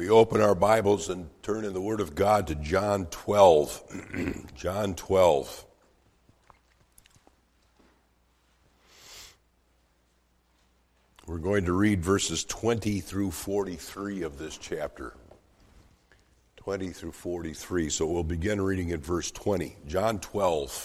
We open our Bibles and turn in the Word of God to John 12. John 12. We're going to read verses 20 through 43 of this chapter. 20 through 43. So we'll begin reading at verse 20. John 12.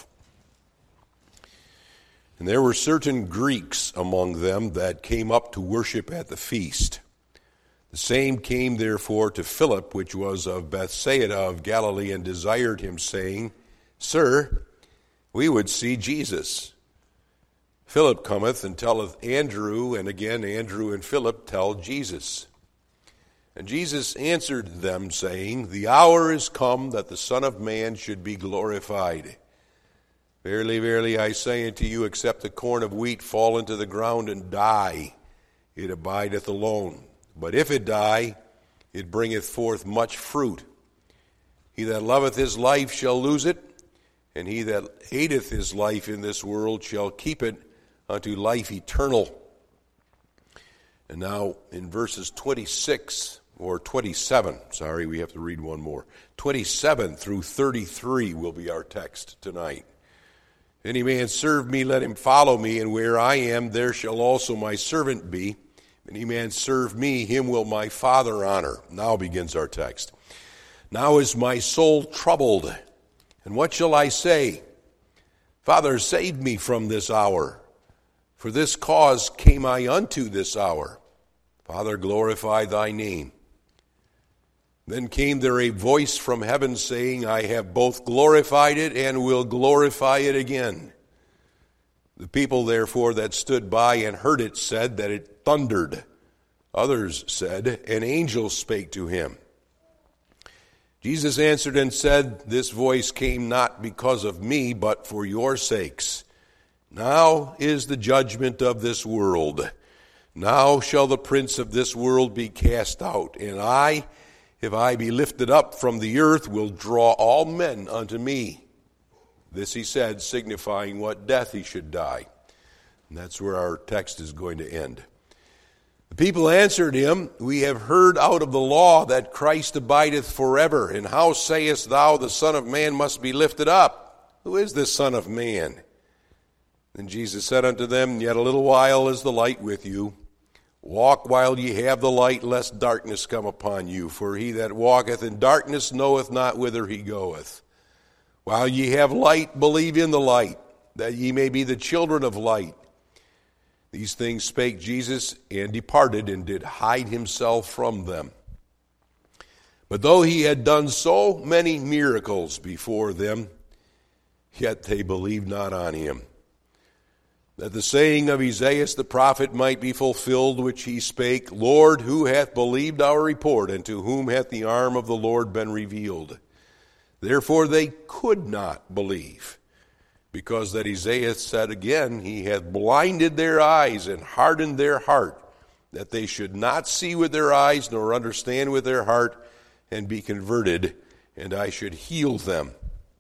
And there were certain Greeks among them that came up to worship at the feast. The same came therefore to Philip, which was of Bethsaida of Galilee, and desired him, saying, Sir, we would see Jesus. Philip cometh and telleth Andrew, and again Andrew and Philip tell Jesus. And Jesus answered them, saying, The hour is come that the Son of Man should be glorified. Verily, verily, I say unto you, except the corn of wheat fall into the ground and die, it abideth alone. But if it die, it bringeth forth much fruit. He that loveth his life shall lose it, and he that hateth his life in this world shall keep it unto life eternal. And now in verses 27, we have to read one more. 27 through 33 will be our text tonight. If any man serve me, let him follow me, and where I am, there shall also my servant be. If any man serve me, him will my Father honor. Now begins our text. Now is my soul troubled, and what shall I say? Father, save me from this hour. For this cause came I unto this hour. Father, glorify thy name. Then came there a voice from heaven saying, I have both glorified it and will glorify it again. The people therefore that stood by and heard it said that it thundered. Others said, an angel spake to him. Jesus answered and said, This voice came not because of me, but for your sakes. Now is the judgment of this world. Now shall the prince of this world be cast out. And I, if I be lifted up from the earth, will draw all men unto me. This he said, signifying what death he should die. And that's where our text is going to end. The people answered him, We have heard out of the law that Christ abideth forever. And how sayest thou the Son of Man must be lifted up? Who is this Son of Man? Then Jesus said unto them, Yet a little while is the light with you. Walk while ye have the light, lest darkness come upon you. For he that walketh in darkness knoweth not whither he goeth. While ye have light, believe in the light, that ye may be the children of light. These things spake Jesus, and departed, and did hide himself from them. But though he had done so many miracles before them, yet they believed not on him. That the saying of Isaiah the prophet might be fulfilled, which he spake, Lord, who hath believed our report, and to whom hath the arm of the Lord been revealed? Therefore they could not believe, because that Isaiah said again, He hath blinded their eyes and hardened their heart, that they should not see with their eyes, nor understand with their heart, and be converted, and I should heal them.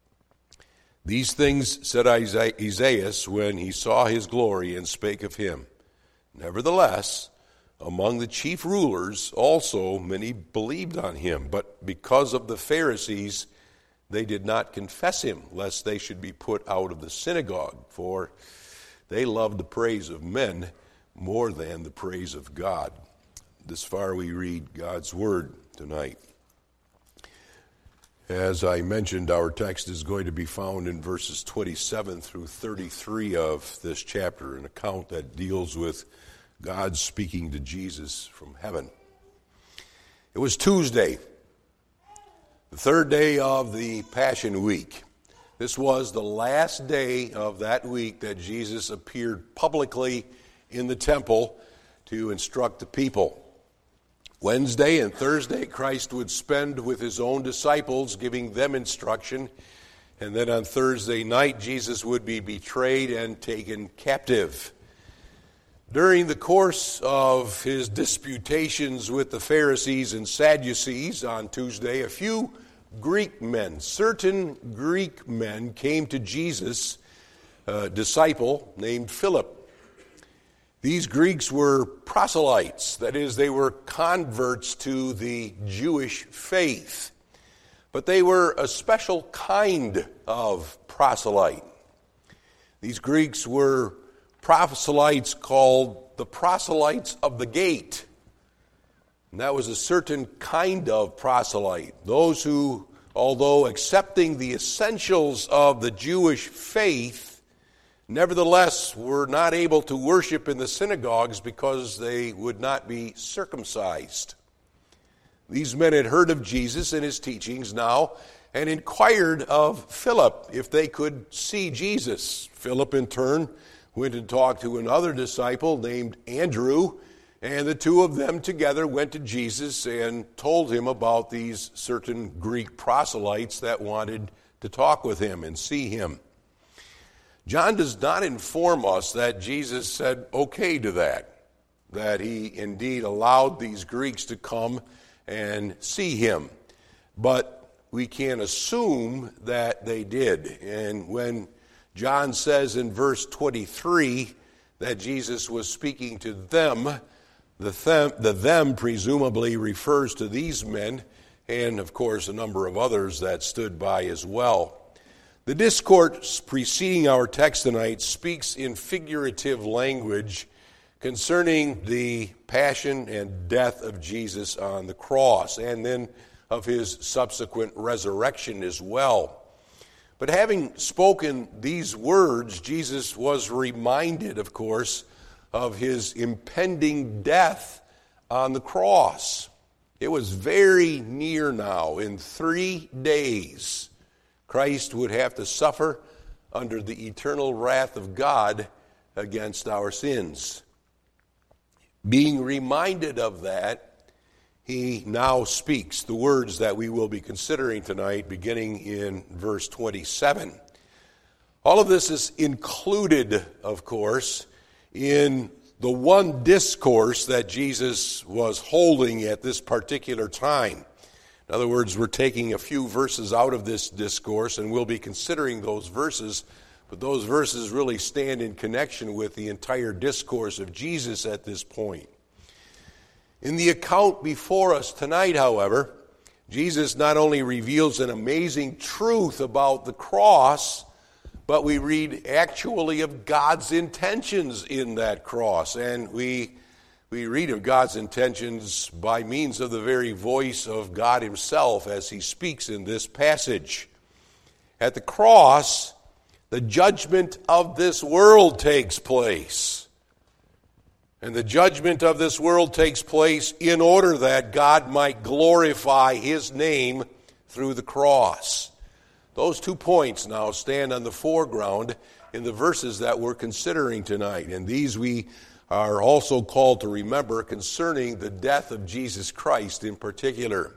These things said Isaiah when he saw his glory and spake of him. Nevertheless, among the chief rulers also many believed on him, but because of the Pharisees they did not confess him, lest they should be put out of the synagogue, for they loved the praise of men more than the praise of God. This far we read God's word tonight. As I mentioned, our text is going to be found in verses 27 through 33 of this chapter, an account that deals with God speaking to Jesus from heaven. It was Tuesday, the third day of the Passion Week. This was the last day of that week that Jesus appeared publicly in the temple to instruct the people. Wednesday and Thursday, Christ would spend with his own disciples, giving them instruction. And then on Thursday night, Jesus would be betrayed and taken captive. During the course of his disputations with the Pharisees and Sadducees on Tuesday, a few certain Greek men came to Jesus, a disciple named Philip. These Greeks were proselytes, that is, they were converts to the Jewish faith. But they were a special kind of proselyte. These Greeks were proselytes called the proselytes of the gate. And that was a certain kind of proselyte. Those who, although accepting the essentials of the Jewish faith, nevertheless were not able to worship in the synagogues because they would not be circumcised. These men had heard of Jesus and his teachings now and inquired of Philip if they could see Jesus. Philip, in turn, went and talked to another disciple named Andrew, and the two of them together went to Jesus and told him about these certain Greek proselytes that wanted to talk with him and see him. John does not inform us that Jesus said okay to that he indeed allowed these Greeks to come and see him. But we can assume that they did. And when John says in verse 23 that Jesus was speaking to them, the them presumably refers to these men and, of course, a number of others that stood by as well. The discourse preceding our text tonight speaks in figurative language concerning the passion and death of Jesus on the cross, and then of his subsequent resurrection as well. But having spoken these words, Jesus was reminded, of course, of his impending death on the cross. It was very near now. In 3 days, Christ would have to suffer under the eternal wrath of God against our sins. Being reminded of that, he now speaks the words that we will be considering tonight, beginning in verse 27. All of this is included, of course, in the one discourse that Jesus was holding at this particular time. In other words, we're taking a few verses out of this discourse, and we'll be considering those verses, but those verses really stand in connection with the entire discourse of Jesus at this point. In the account before us tonight, however, Jesus not only reveals an amazing truth about the cross, but we read actually of God's intentions in that cross. And we read of God's intentions by means of the very voice of God himself as he speaks in this passage. At the cross, the judgment of this world takes place. And the judgment of this world takes place in order that God might glorify his name through the cross. Those 2 points now stand on the foreground in the verses that we're considering tonight. And these we are also called to remember concerning the death of Jesus Christ in particular.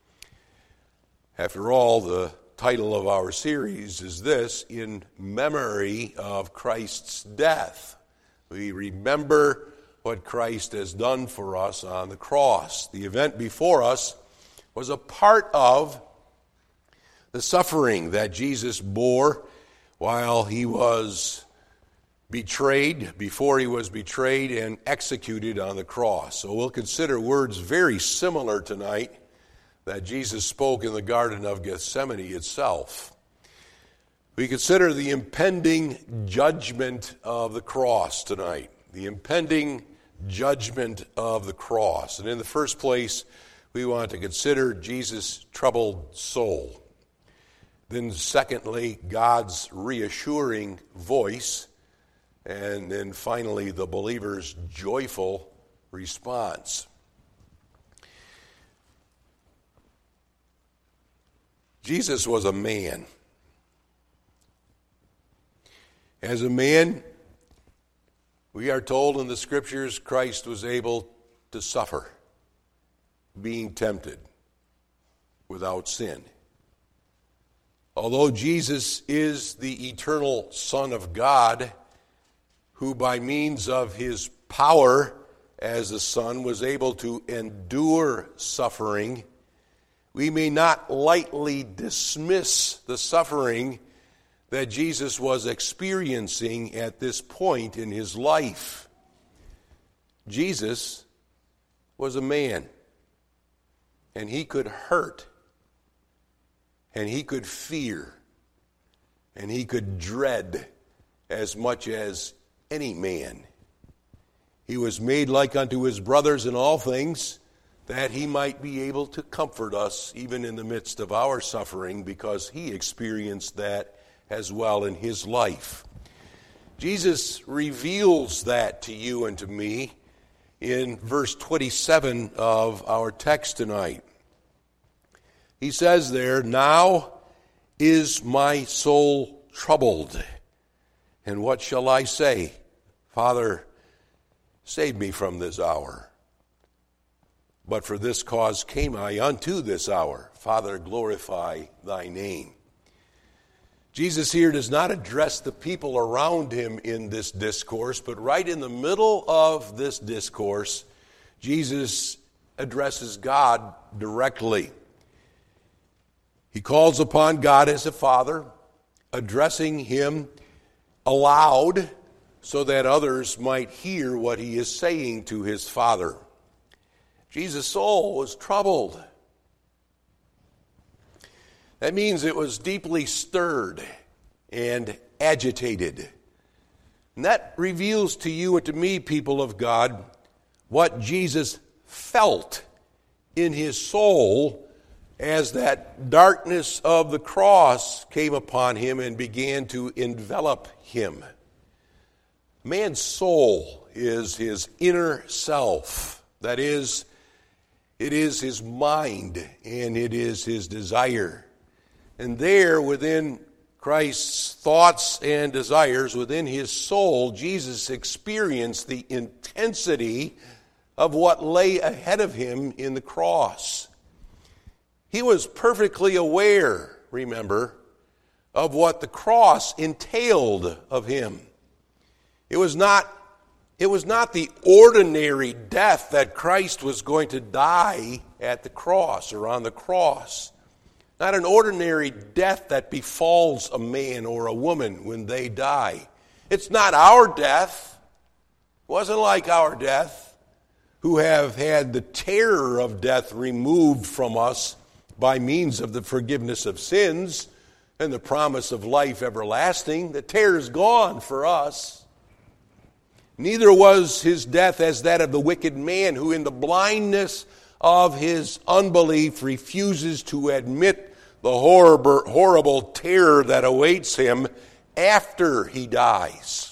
After all, the title of our series is this: In Memory of Christ's Death. We remember what Christ has done for us on the cross. The event before us was a part of the suffering that Jesus bore while he was betrayed, before he was betrayed and executed on the cross. So we'll consider words very similar tonight that Jesus spoke in the Garden of Gethsemane itself. We consider the impending judgment of the cross tonight. The impending judgment of the cross. And in the first place, we want to consider Jesus' troubled soul. Then secondly, God's reassuring voice. And then finally, the believer's joyful response. Jesus was a man. As a man, we are told in the Scriptures Christ was able to suffer, being tempted without sin. Although Jesus is the eternal Son of God, who by means of his power as the Son was able to endure suffering, we may not lightly dismiss the suffering that Jesus was experiencing at this point in his life. Jesus was a man, and he could hurt, and he could fear, and he could dread as much as any man. He was made like unto his brothers in all things, that he might be able to comfort us even in the midst of our suffering, because he experienced that as well in his life. Jesus reveals that to you and to me in verse 27 of our text tonight. He says there, "Now is my soul troubled, and what shall I say? Father, save me from this hour. But for this cause came I unto this hour. Father, glorify thy name." Jesus here does not address the people around him in this discourse, but right in the middle of this discourse, Jesus addresses God directly. He calls upon God as a father, addressing him aloud so that others might hear what he is saying to his Father. Jesus' soul was troubled. That means it was deeply stirred and agitated. And that reveals to you and to me, people of God, what Jesus felt in his soul as that darkness of the cross came upon him and began to envelop him. Man's soul is his inner self. That is, it is his mind and it is his desire. And there, within Christ's thoughts and desires, within his soul, Jesus experienced the intensity of what lay ahead of him in the cross. He was perfectly aware, remember, of what the cross entailed of him. It was not the ordinary death that Christ was going to die at the cross or on the cross. Not an ordinary death that befalls a man or a woman when they die. It's not our death. It wasn't like our death, who have had the terror of death removed from us by means of the forgiveness of sins and the promise of life everlasting. The terror is gone for us. Neither was his death as that of the wicked man who in the blindness of his unbelief refuses to admit the horrible terror that awaits him after he dies.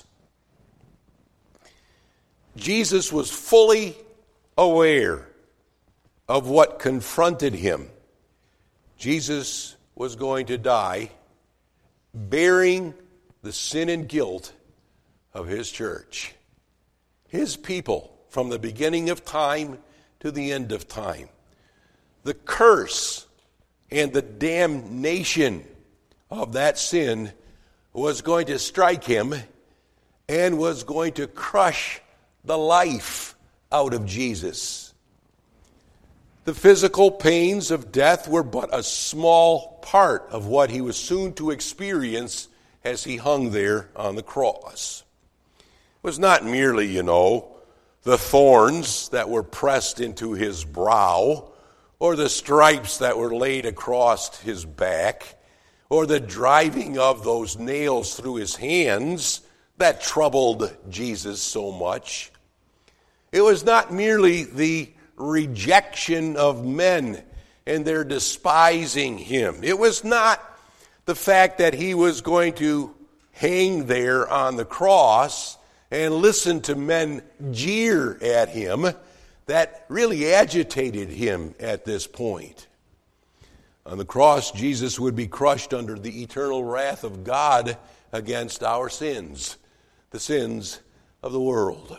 Jesus was fully aware of what confronted him. Jesus was going to die bearing the sin and guilt of his church. His people, from the beginning of time to the end of time. The curse and the damnation of that sin was going to strike him and was going to crush the life out of Jesus. The physical pains of death were but a small part of what he was soon to experience as he hung there on the cross. Was not merely, the thorns that were pressed into his brow, or the stripes that were laid across his back, or the driving of those nails through his hands that troubled Jesus so much. It was not merely the rejection of men and their despising him. It was not the fact that he was going to hang there on the cross and listen to men jeer at him that really agitated him at this point. On the cross, Jesus would be crushed under the eternal wrath of God against our sins, the sins of the world.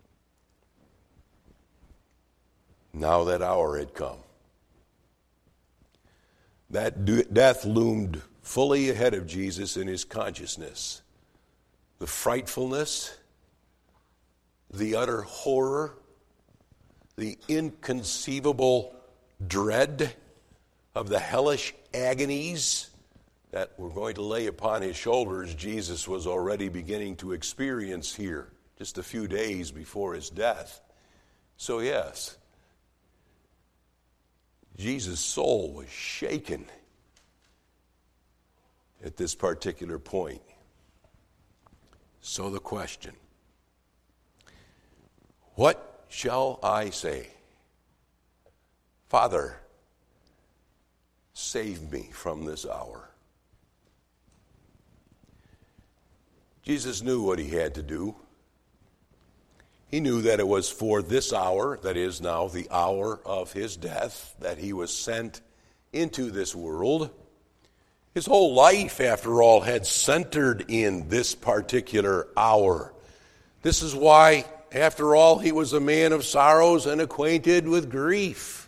Now that hour had come. That death loomed fully ahead of Jesus in his consciousness. The frightfulness, the utter horror, the inconceivable dread of the hellish agonies that were going to lay upon his shoulders, Jesus was already beginning to experience here, just a few days before his death. So yes, Jesus' soul was shaken at this particular point. So the question, what shall I say? Father, save me from this hour. Jesus knew what he had to do. He knew that it was for this hour, that is now the hour of his death, that he was sent into this world. His whole life, after all, had centered in this particular hour. This is why, after all, he was a man of sorrows and acquainted with grief.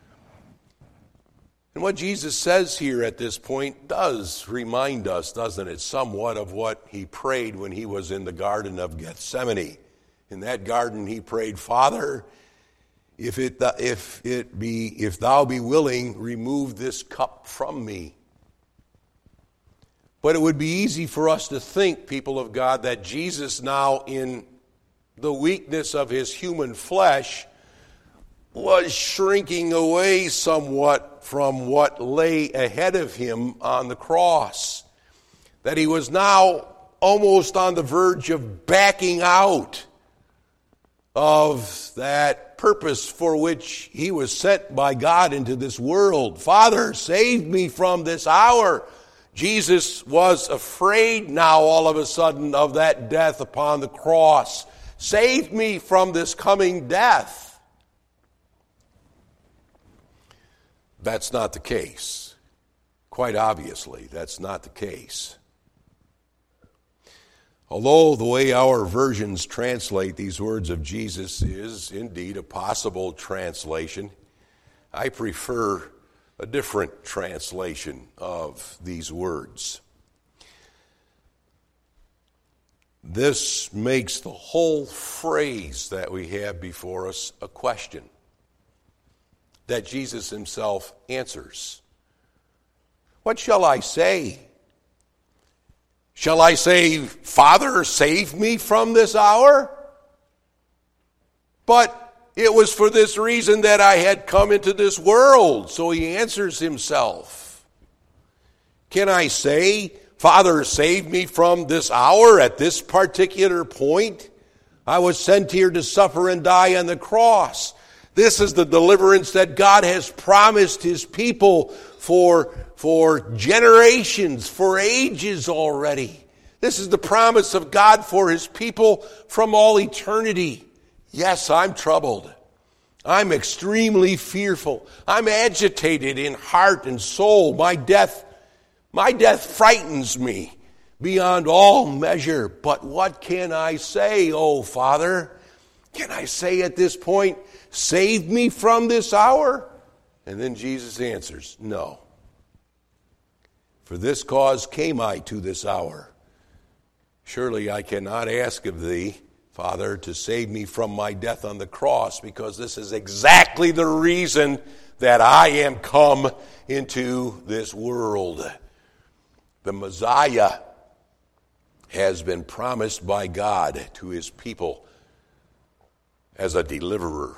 And what Jesus says here at this point does remind us, doesn't it, somewhat of what he prayed when he was in the Garden of Gethsemane. In that garden he prayed, Father, if thou be willing, remove this cup from me. But it would be easy for us to think, people of God, that Jesus now, in the weakness of his human flesh, was shrinking away somewhat from what lay ahead of him on the cross. That he was now almost on the verge of backing out of that purpose for which he was sent by God into this world. Father, save me from this hour. Jesus was afraid now all of a sudden of that death upon the cross. Save me from this coming death. That's not the case. Quite obviously, that's not the case. Although the way our versions translate these words of Jesus is indeed a possible translation, I prefer a different translation of these words. This makes the whole phrase that we have before us a question that Jesus himself answers. What shall I say? Shall I say, Father, save me from this hour? But it was for this reason that I had come into this world. So he answers himself. Can I say, Father, save me from this hour at this particular point? I was sent here to suffer and die on the cross. This is the deliverance that God has promised his people for generations, for ages already. This is the promise of God for his people from all eternity. Yes, I'm troubled. I'm extremely fearful. I'm agitated in heart and soul. My death frightens me beyond all measure. But what can I say, oh Father? Can I say at this point, save me from this hour? And then Jesus answers, no. For this cause came I to this hour. Surely I cannot ask of thee, Father, to save me from my death on the cross, because this is exactly the reason that I am come into this world. The Messiah has been promised by God to his people as a deliverer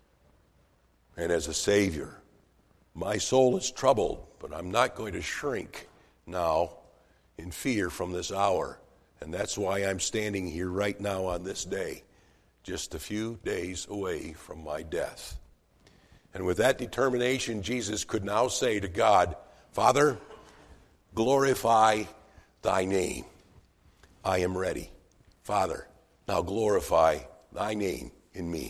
and as a Savior. My soul is troubled, but I'm not going to shrink now in fear from this hour. And that's why I'm standing here right now on this day, just a few days away from my death. And with that determination, Jesus could now say to God, Father, glorify thy name. I am ready. Father, now glorify thy name in me.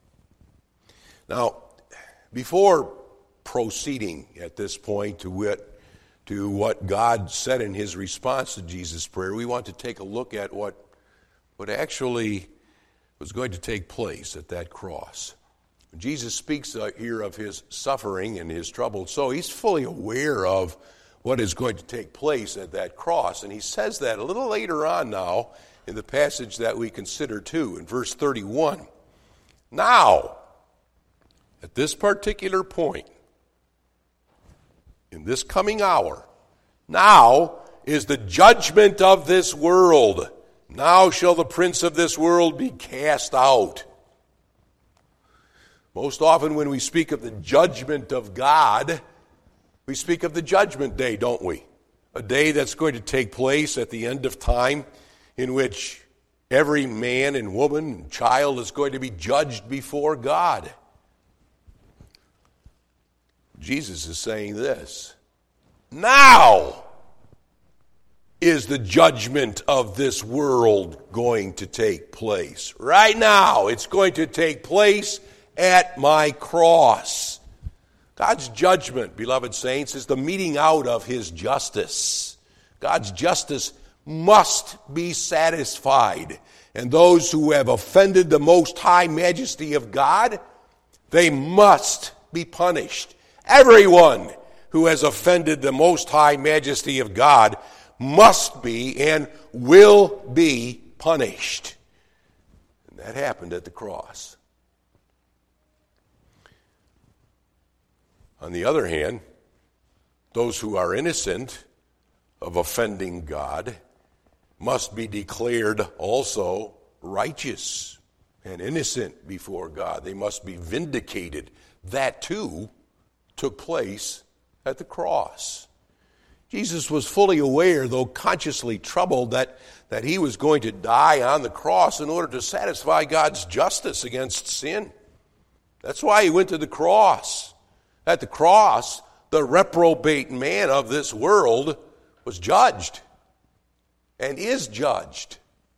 Now, before proceeding at this point to what God said in his response to Jesus' prayer, we want to take a look at what actually was going to take place at that cross. Jesus speaks here of his suffering and his trouble, so he's fully aware of what is going to take place at that cross. And he says that a little later on now in the passage that we consider too, in verse 31. Now, at this particular point, in this coming hour, now is the judgment of this world. Now shall the prince of this world be cast out. Most often when we speak of the judgment of God, we speak of the judgment day, don't we? A day that's going to take place at the end of time in which every man and woman and child is going to be judged before God. Jesus is saying this: now is the judgment of this world going to take place. Right now, it's going to take place at my cross. God's judgment, beloved saints, is the meting out of his justice. God's justice must be satisfied. And those who have offended the most high majesty of God, they must be punished. Everyone who has offended the most high majesty of God must be and will be punished. And that happened at the cross. On the other hand, those who are innocent of offending God must be declared also righteous and innocent before God. They must be vindicated. That too took place at the cross. Jesus was fully aware, though consciously troubled, that he was going to die on the cross in order to satisfy God's justice against sin. That's why he went to the cross. At the cross, the reprobate man of this world was judged and is judged.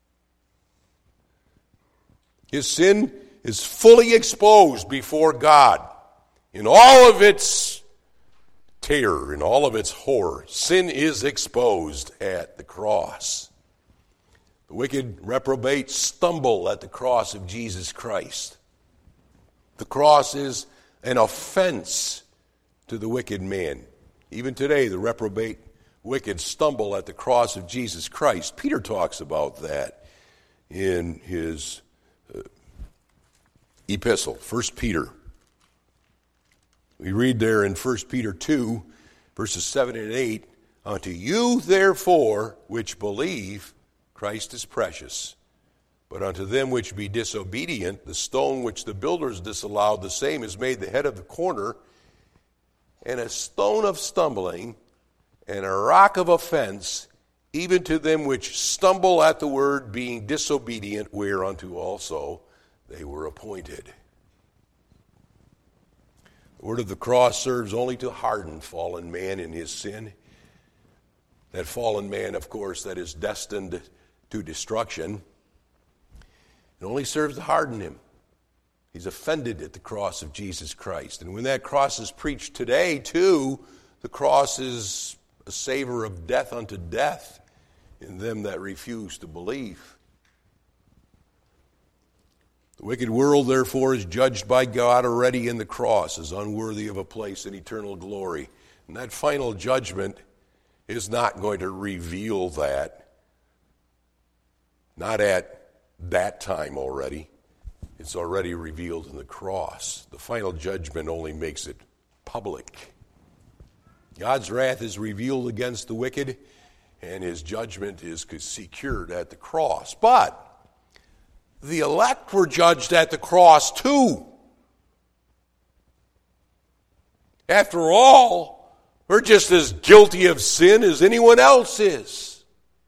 His sin is fully exposed before God in all of its terror, in all of its horror. Sin is exposed at the cross. The wicked reprobates stumble at the cross of Jesus Christ. The cross is an offense to the wicked man. Even today, the reprobate wicked stumble at the cross of Jesus Christ. Peter talks about that in his epistle, 1 Peter. We read there in 1 Peter 2, verses 7 and 8, "Unto you, therefore, which believe, Christ is precious. But unto them which be disobedient, the stone which the builders disallowed, the same is made the head of the corner, and a stone of stumbling, and a rock of offense, even to them which stumble at the word, being disobedient, whereunto also they were appointed." The word of the cross serves only to harden fallen man in his sin. That fallen man, of course, that is destined to destruction. It only serves to harden him. He's offended at the cross of Jesus Christ. And when that cross is preached today, too, the cross is a savor of death unto death in them that refuse to believe. The wicked world, therefore, is judged by God already in the cross as unworthy of a place in eternal glory. And that final judgment is not going to reveal that. Not at that time already. It's already revealed in the cross. The final judgment only makes it public. God's wrath is revealed against the wicked, and his judgment is secured at the cross. But the elect were judged at the cross too. After all, we're just as guilty of sin as anyone else is.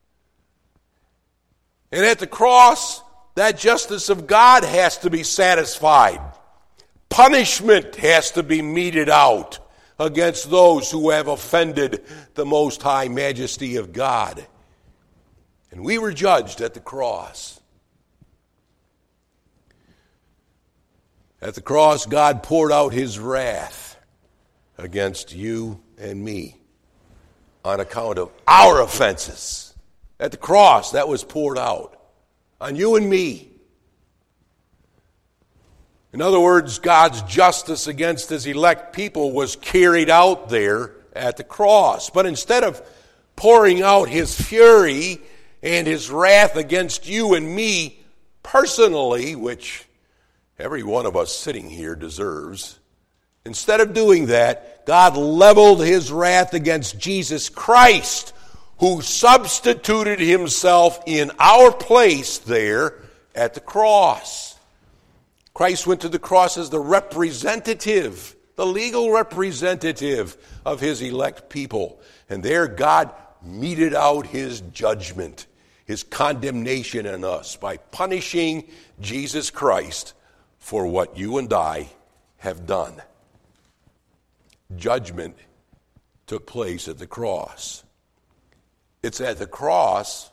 And at the cross, that justice of God has to be satisfied. Punishment has to be meted out against those who have offended the most high majesty of God. And we were judged at the cross. At the cross, God poured out his wrath against you and me on account of our offenses. At the cross, that was poured out on you and me. In other words, God's justice against his elect people was carried out there at the cross. But instead of pouring out his fury and his wrath against you and me personally, which every one of us sitting here deserves, instead of doing that, God leveled his wrath against Jesus Christ, who substituted himself in our place there at the cross. Christ went to the cross as the representative, the legal representative of his elect people. And there God meted out his judgment, his condemnation on us by punishing Jesus Christ for what you and I have done. Judgment took place at the cross. It's at the cross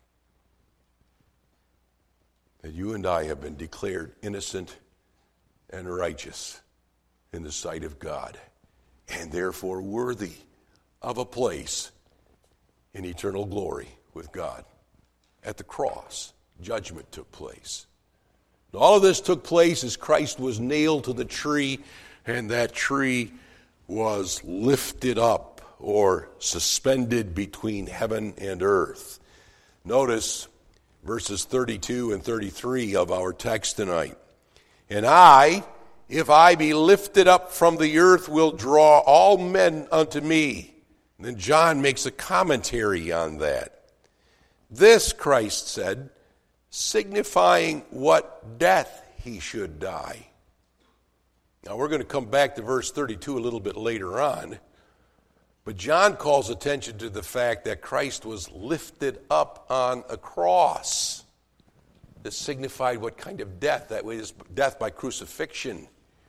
that you and I have been declared innocent and righteous in the sight of God, and therefore worthy of a place in eternal glory with God. At the cross, judgment took place. And all of this took place as Christ was nailed to the tree, and that tree was lifted up or suspended between heaven and earth. Notice verses 32 and 33 of our text tonight. And I, if I be lifted up from the earth, will draw all men unto me. And then John makes a commentary on that. This, Christ said, signifying what death he should die. Now we're going to come back to verse 32 a little bit later on. But John calls attention to the fact that Christ was lifted up on a cross. This signified what kind of death? That was death by crucifixion.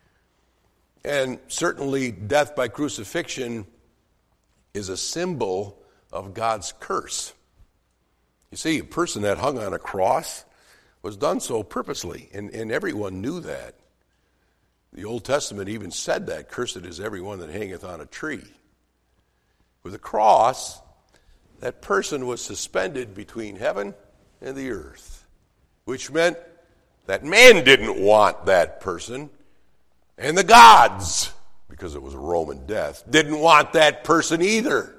And certainly death by crucifixion is a symbol of God's curse. You see, a person that hung on a cross was done so purposely, and everyone knew that. The Old Testament even said that, cursed is everyone that hangeth on a tree. With a cross, that person was suspended between heaven and the earth, which meant that man didn't want that person, and the gods, because it was a Roman death, didn't want that person either.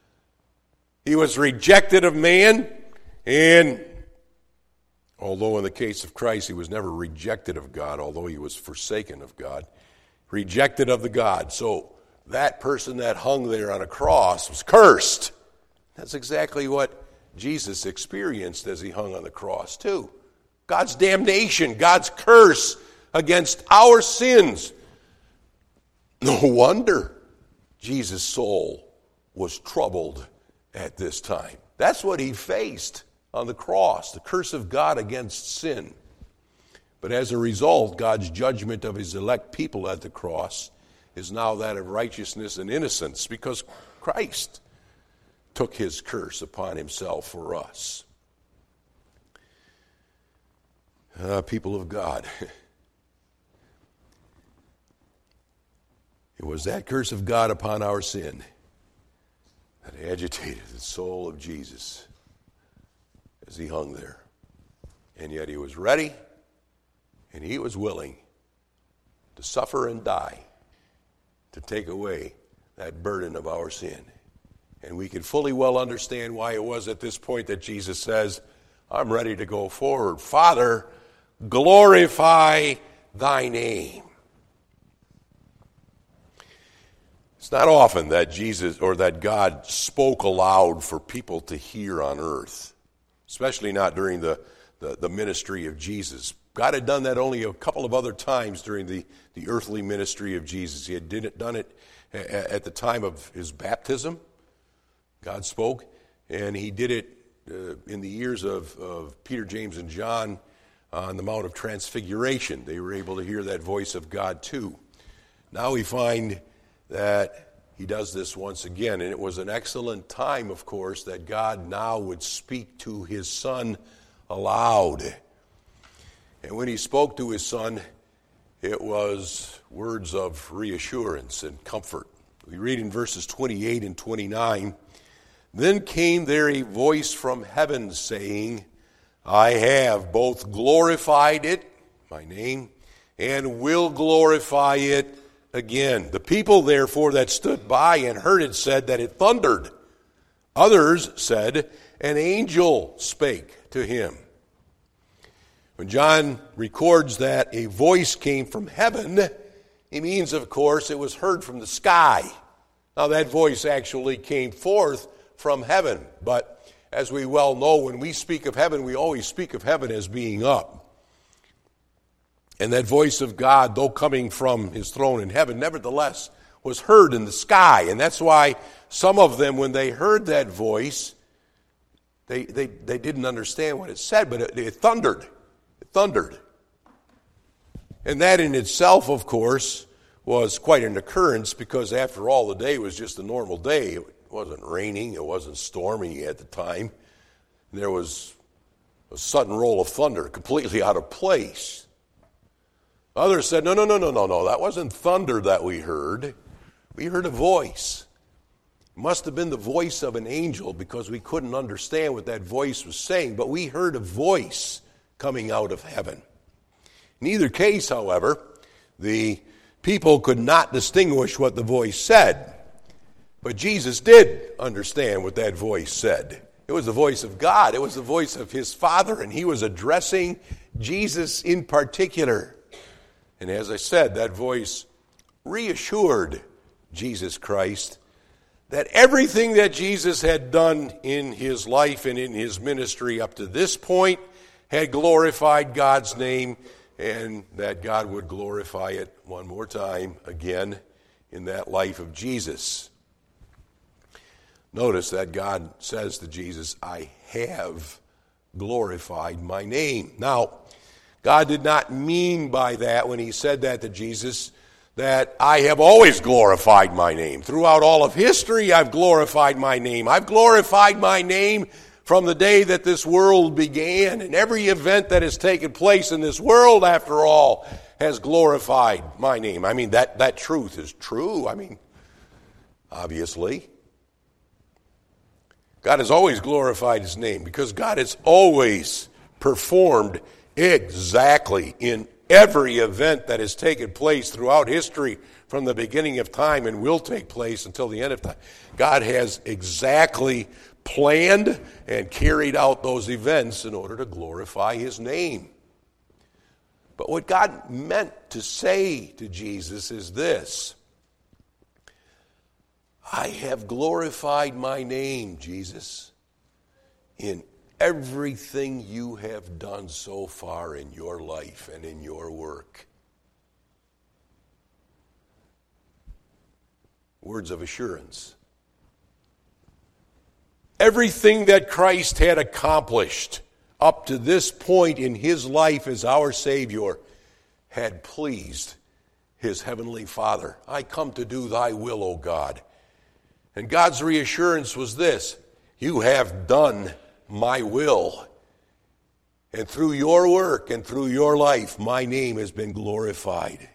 He was rejected of man, and although in the case of Christ he was never rejected of God, although he was forsaken of God, rejected of the God. So that person that hung there on a cross was cursed. That's exactly what Jesus experienced as he hung on the cross too. God's damnation, God's curse against our sins. No wonder Jesus' soul was troubled at this time. That's what he faced on the cross, the curse of God against sin. But as a result, God's judgment of his elect people at the cross is now that of righteousness and innocence, because Christ took his curse upon himself for us. People of God, it was that curse of God upon our sin that agitated the soul of Jesus as he hung there. And yet he was ready and he was willing to suffer and die to take away that burden of our sin. And we can fully well understand why it was at this point that Jesus says, I'm ready to go forward. Father, glorify thy name. It's not often that Jesus or that God spoke aloud for people to hear on earth, especially not during the ministry of Jesus. God had done that only a couple of other times during the earthly ministry of Jesus. He had done it at the time of his baptism. God spoke, and he did it in the years of Peter, James, and John on the Mount of Transfiguration. They were able to hear that voice of God too. Now we find that he does this once again, and it was an excellent time, of course, that God now would speak to his Son aloud. And when he spoke to his Son, it was words of reassurance and comfort. We read in verses 28 and 29, Then came there a voice from heaven saying, I have both glorified it, my name, and will glorify it again. The people, therefore, that stood by and heard it said that it thundered. Others said, an angel spake to him. When John records that a voice came from heaven, he means, of course, it was heard from the sky. Now, that voice actually came forth from heaven. But as we well know, when we speak of heaven, we always speak of heaven as being up. And that voice of God, though coming from his throne in heaven, nevertheless was heard in the sky. And that's why some of them, when they heard that voice, they didn't understand what it said, but it thundered. It thundered. And that in itself, of course, was quite an occurrence, because after all, the day was just a normal day. It wasn't raining, it wasn't stormy at the time. There was a sudden roll of thunder, completely out of place. Others said, no, that wasn't thunder that we heard. We heard a voice. It must have been the voice of an angel, because we couldn't understand what that voice was saying, but we heard a voice coming out of heaven. In either case, however, the people could not distinguish what the voice said, but Jesus did understand what that voice said. It was the voice of God. It was the voice of his Father, and he was addressing Jesus in particular. And as I said, that voice reassured Jesus Christ that everything that Jesus had done in his life and in his ministry up to this point had glorified God's name, and that God would glorify it one more time again in that life of Jesus. Notice that God says to Jesus, I have glorified my name. Now, God did not mean by that, when he said that to Jesus, that I have always glorified my name. Throughout all of history, I've glorified my name. I've glorified my name from the day that this world began, and every event that has taken place in this world, after all, has glorified my name. I mean, that truth is true. I mean, obviously. God has always glorified his name, because God has always performed exactly in every event that has taken place throughout history from the beginning of time and will take place until the end of time. God has exactly planned and carried out those events in order to glorify his name. But what God meant to say to Jesus is this: I have glorified my name, Jesus, in everything you have done so far in your life and in your work. Words of assurance. Everything that Christ had accomplished up to this point in his life as our Savior had pleased his heavenly Father. I come to do thy will, O God. And God's reassurance was this: you have done my will. And through your work and through your life, my name has been glorified.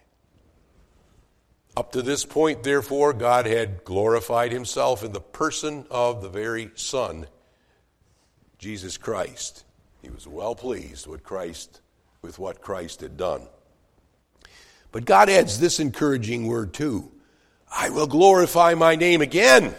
Up to this point, therefore, God had glorified himself in the person of the very Son, Jesus Christ. He was well pleased with what Christ had done. But God adds this encouraging word too: I will glorify my name again.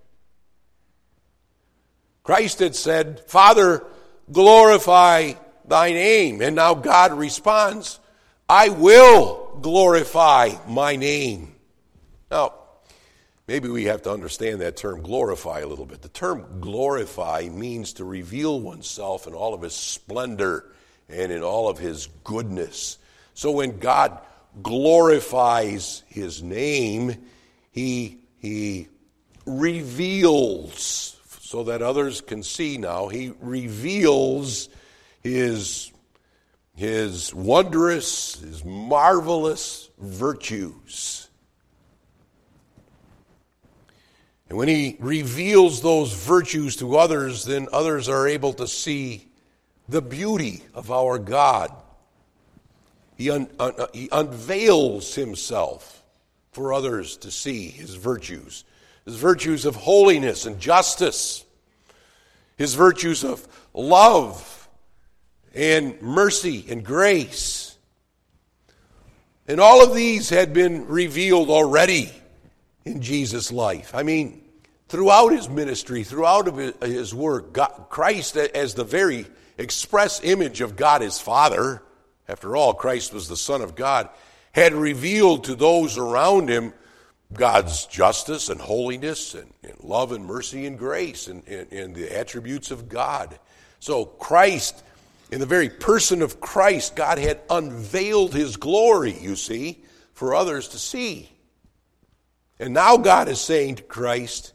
Christ had said, Father, glorify thy name. And now God responds, I will glorify my name. Now, maybe we have to understand that term glorify a little bit. The term glorify means to reveal oneself in all of his splendor and in all of his goodness. So when God glorifies his name, he reveals, so that others can see now, he reveals his wondrous, his marvelous virtues. And when he reveals those virtues to others, then others are able to see the beauty of our God. He unveils himself for others to see his virtues of holiness and justice, his virtues of love and mercy and grace. And all of these had been revealed already in Jesus' life. I mean, throughout his ministry, throughout his work, Christ, as the very express image of God his Father, after all, Christ was the Son of God, had revealed to those around him God's justice and holiness and love and mercy and grace and the attributes of God. So Christ In the very person of Christ, God had unveiled his glory, you see, for others to see. And now God is saying to Christ,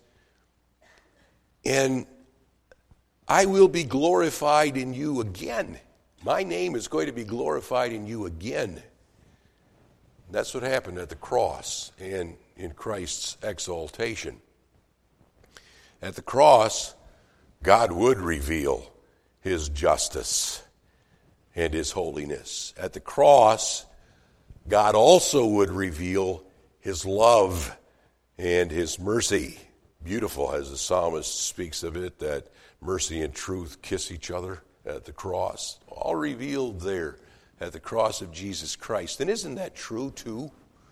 and I will be glorified in you again. My name is going to be glorified in you again. That's what happened at the cross and in Christ's exaltation. At the cross, God would reveal his justice and his holiness. At the cross, God also would reveal his love and his mercy. Beautiful, as the psalmist speaks of it, that mercy and truth kiss each other at the cross. All revealed there at the cross of Jesus Christ. And isn't that true too?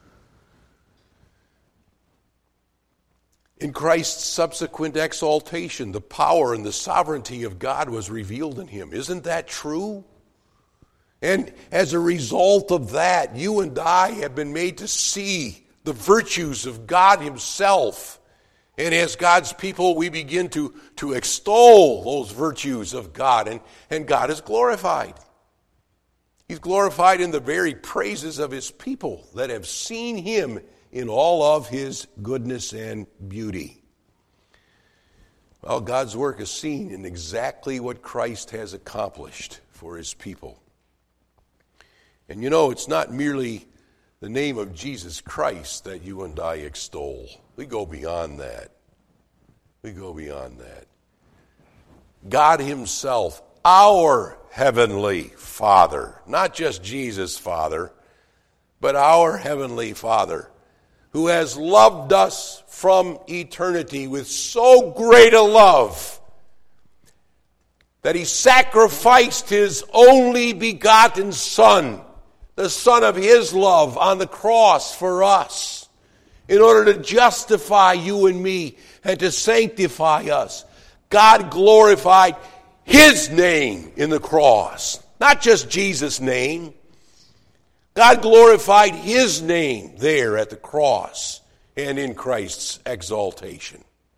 In Christ's subsequent exaltation, the power and the sovereignty of God was revealed in him. Isn't that true? And as a result of that, you and I have been made to see the virtues of God himself. And as God's people, we begin to extol those virtues of God, and God is glorified. He's glorified in the very praises of his people that have seen him in all of his goodness and beauty. Well, God's work is seen in exactly what Christ has accomplished for his people. And you know, it's not merely the name of Jesus Christ that you and I extol. We go beyond that. We go beyond that. God himself, our heavenly Father, not just Jesus' Father, but our heavenly Father, who has loved us from eternity with so great a love that he sacrificed his only begotten Son, the Son of his love, on the cross for us, in order to justify you and me and to sanctify us. God glorified his name in the cross, not just Jesus' name. God glorified his name there at the cross and in Christ's exaltation.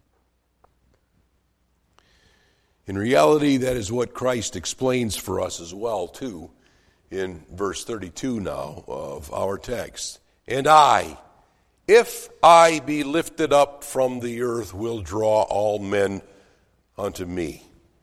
In reality, that is what Christ explains for us as well, too, in verse 32 now of our text. And I, if I be lifted up from the earth, will draw all men unto me.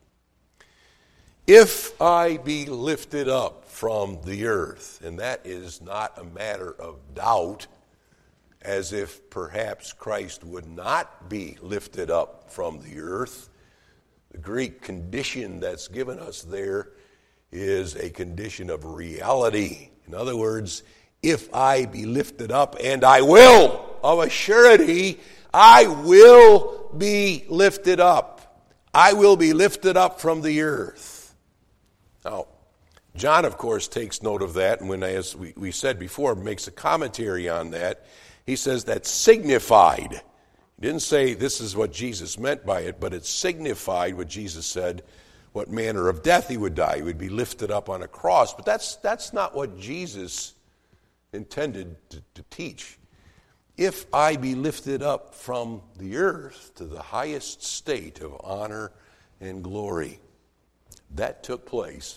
If I be lifted up from the earth, and that is not a matter of doubt, as if perhaps Christ would not be lifted up from the earth. The Greek condition that's given us there is a condition of reality. In other words, if I be lifted up, and I will, of a surety, I will be lifted up. I will be lifted up from the earth. Now, John, of course, takes note of that, and when, as we said before, makes a commentary on that, he says that signified. He didn't say this is what Jesus meant by it, but it signified what Jesus said, what manner of death he would die. He would be lifted up on a cross. But that's not what Jesus intended to teach. If I be lifted up from the earth to the highest state of honor and glory. That took place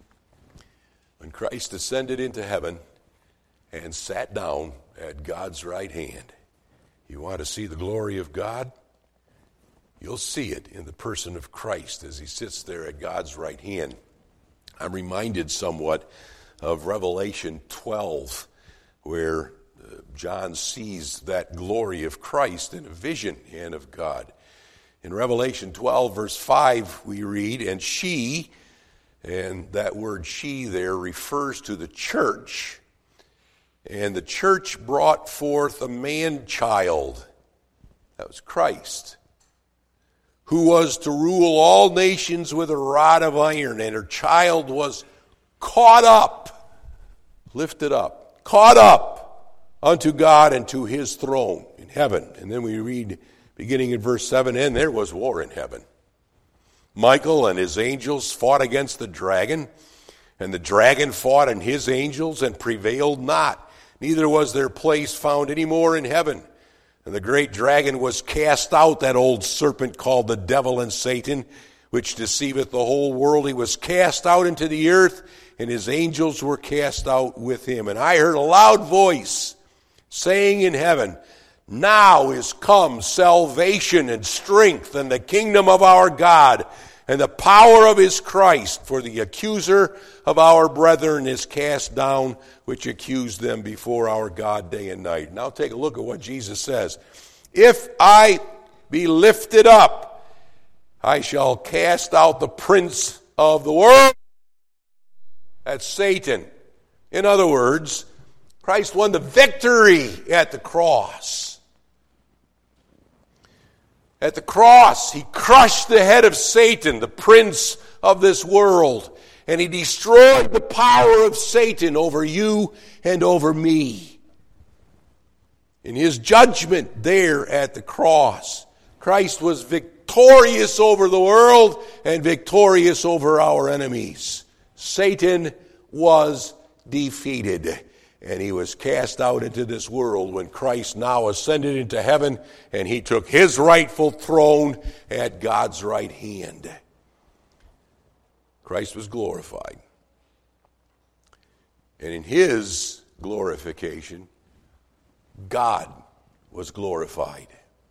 when Christ ascended into heaven and sat down at God's right hand. You want to see the glory of God? You'll see it in the person of Christ as he sits there at God's right hand. I'm reminded somewhat of Revelation 12, where John sees that glory of Christ in a vision and of God. In Revelation 12, verse 5, we read, and she, and that word she there refers to the church, and the church brought forth a man-child, that was Christ, who was to rule all nations with a rod of iron, and her child was caught up, lifted up, caught up unto God and to his throne in heaven. And then we read, beginning in verse 7, and there was war in heaven. Michael and his angels fought against the dragon, and the dragon fought and his angels and prevailed not. Neither was their place found any more in heaven. And the great dragon was cast out, that old serpent called the devil and Satan, which deceiveth the whole world. He was cast out into the earth, and his angels were cast out with him. And I heard a loud voice saying in heaven, Now is come salvation and strength and the kingdom of our God and the power of his Christ. For the accuser of our brethren is cast down, which accused them before our God day and night. Now take a look at what Jesus says. If I be lifted up, I shall cast out the prince of the world. That's Satan. In other words, Christ won the victory at the cross. At the cross, he crushed the head of Satan, the prince of this world, and he destroyed the power of Satan over you and over me. In his judgment there at the cross, Christ was victorious over the world and victorious over our enemies. Satan was defeated, and he was cast out into this world when Christ now ascended into heaven, and he took his rightful throne at God's right hand. Christ was glorified. And in his glorification, God was glorified.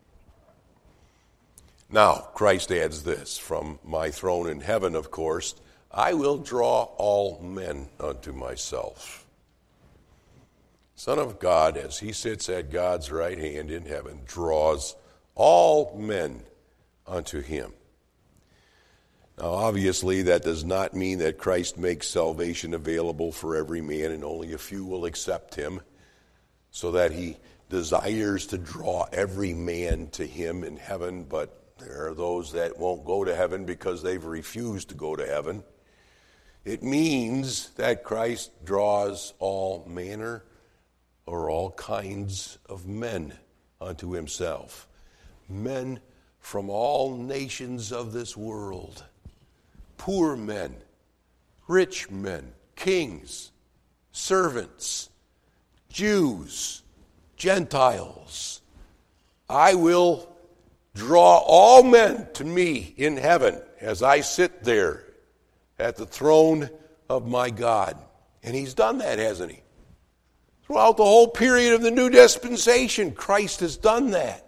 Now, Christ adds this, from my throne in heaven, of course, I will draw all men unto myself. Son of God, as he sits at God's right hand in heaven, draws all men unto him. Now, obviously, that does not mean that Christ makes salvation available for every man and only a few will accept him, so that he desires to draw every man to him in heaven, but there are those that won't go to heaven because they've refused to go to heaven. It means that Christ draws all manner or all kinds of men unto himself. Men from all nations of this world. Poor men, rich men, kings, servants, Jews, Gentiles. I will draw all men to me in heaven as I sit there at the throne of my God. And he's done that, hasn't he? Throughout the whole period of the new dispensation, Christ has done that.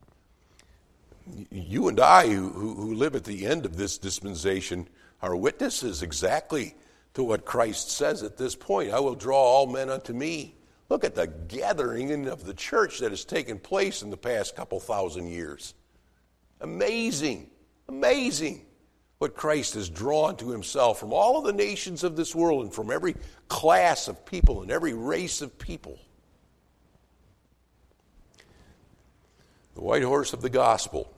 You and I, who live at the end of this dispensation, are witnesses exactly to what Christ says at this point. I will draw all men unto me. Look at the gathering of the church that has taken place in the past couple thousand years. Amazing, amazing what Christ has drawn to himself from all of the nations of this world and from every class of people and every race of people. The white horse of the gospel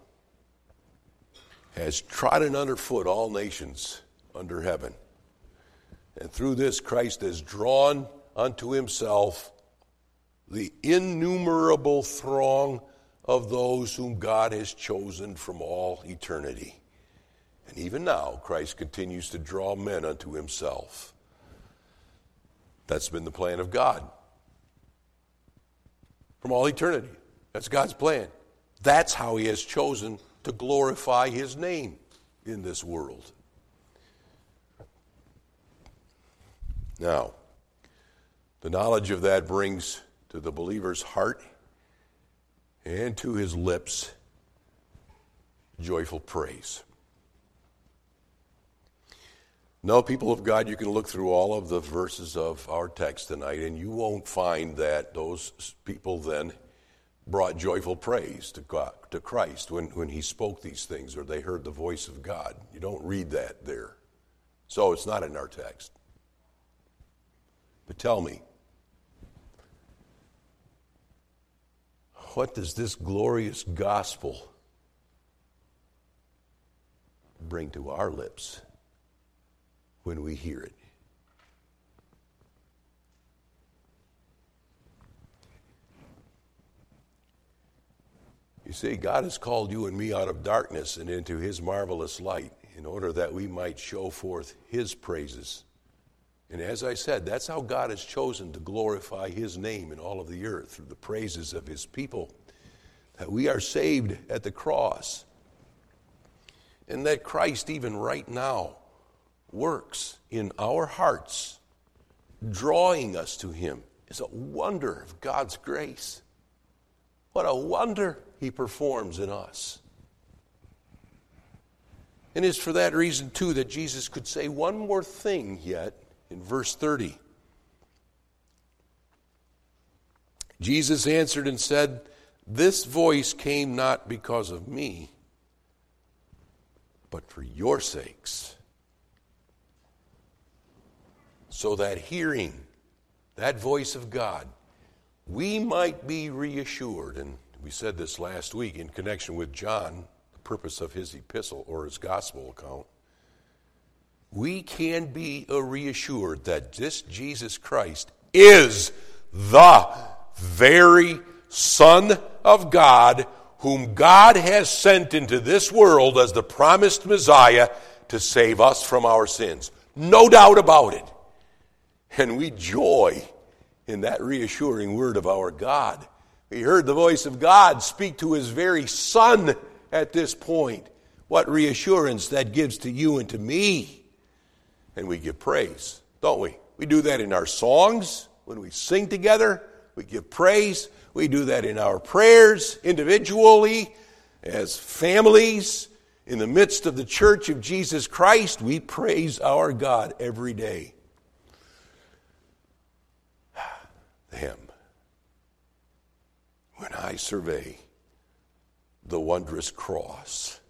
has trodden underfoot all nations under heaven. And through this, Christ has drawn unto himself the innumerable throng of those whom God has chosen from all eternity. And even now, Christ continues to draw men unto himself. That's been the plan of God. From all eternity. That's God's plan. That's how he has chosen to glorify his name in this world. Now, the knowledge of that brings to the believer's heart and to his lips joyful praise. No, people of God, you can look through all of the verses of our text tonight, and you won't find that those people then brought joyful praise to God, to Christ when he spoke these things, or they heard the voice of God. You don't read that there. So it's not in our text. But tell me, what does this glorious gospel bring to our lips when we hear it? You see, God has called you and me out of darkness and into his marvelous light in order that we might show forth his praises. And as I said, that's how God has chosen to glorify his name in all of the earth, through the praises of his people, that we are saved at the cross. and that Christ, even right now, works in our hearts, drawing us to him, is a wonder of God's grace. What a wonder he performs in us. And it's for that reason, too, that Jesus could say one more thing yet in verse 30. Jesus answered and said, "This voice came not because of me, but for your sakes." So that hearing that voice of God, we might be reassured. And we said this last week in connection with John, the purpose of his epistle or his gospel account. We can be reassured that this Jesus Christ is the very Son of God, whom God has sent into this world as the promised Messiah to save us from our sins. No doubt about it. And we joy in that reassuring word of our God. We heard the voice of God speak to his very Son at this point. What reassurance that gives to you and to me. And we give praise, don't we? We do that in our songs, when we sing together. We give praise. We do that in our prayers, individually, as families. In the midst of the church of Jesus Christ, we praise our God every day. Him. When I survey the wondrous cross,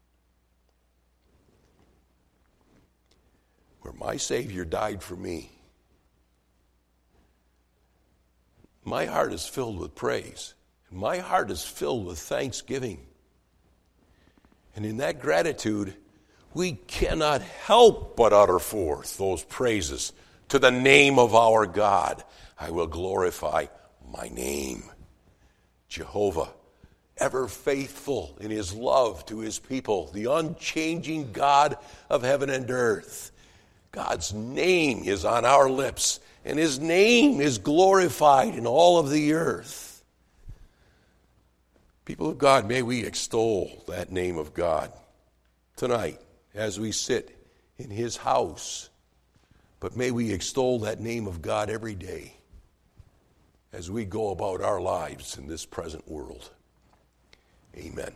where my Savior died for me, my heart is filled with praise. My heart is filled with thanksgiving. And in that gratitude, we cannot help but utter forth those praises to the name of our God. I will glorify my name. Jehovah, ever faithful in his love to his people, the unchanging God of heaven and earth. God's name is on our lips, and his name is glorified in all of the earth. People of God, may we extol that name of God tonight as we sit in his house. But may we extol that name of God every day as we go about our lives in this present world. Amen.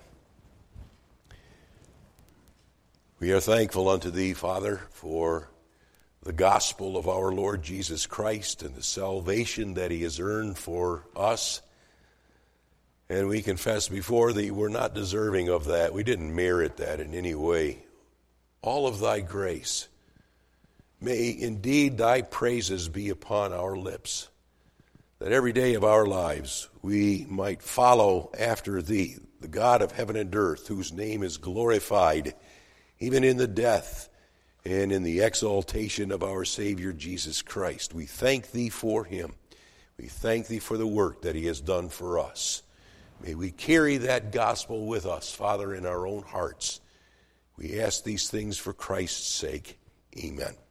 We are thankful unto thee, Father, for the gospel of our Lord Jesus Christ and the salvation that he has earned for us. And we confess before thee we're not deserving of that. We didn't merit that in any way. All of thy grace. May indeed thy praises be upon our lips, that every day of our lives we might follow after thee, the God of heaven and earth, whose name is glorified even in the death and in the exaltation of our Savior Jesus Christ. We thank thee for him. We thank thee for the work that he has done for us. May we carry that gospel with us, Father, in our own hearts. We ask these things for Christ's sake. Amen.